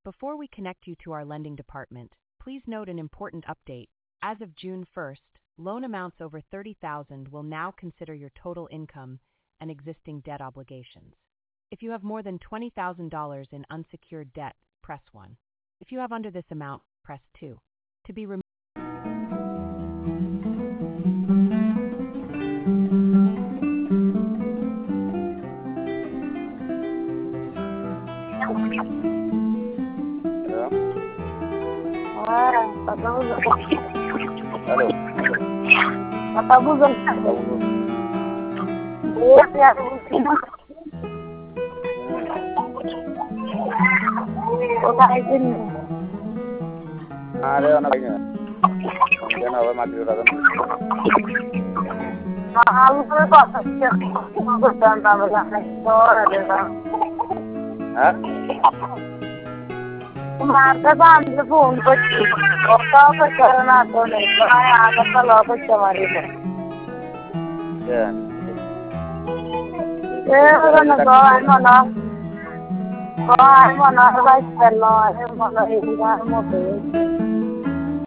Before we connect you to our lending department, please note an important update. As of June 1st, loan amounts over $30,000 will now consider your total income and existing debt obligations. If you have more than $20,000 in unsecured debt, press 1. If you have under this amount, press 2. To be removed. Halo. Apa bukan? Kota ini. Ada anak lainnya. Mungkin apa mati udah kan? Mahal tuh kok. Aku tanpa berlangsung ada kan. Hah? Mata band phone ko oka ko karna to nahi kaya agata logo chamari hai Ya. na go I'm on a right fellow I'm on a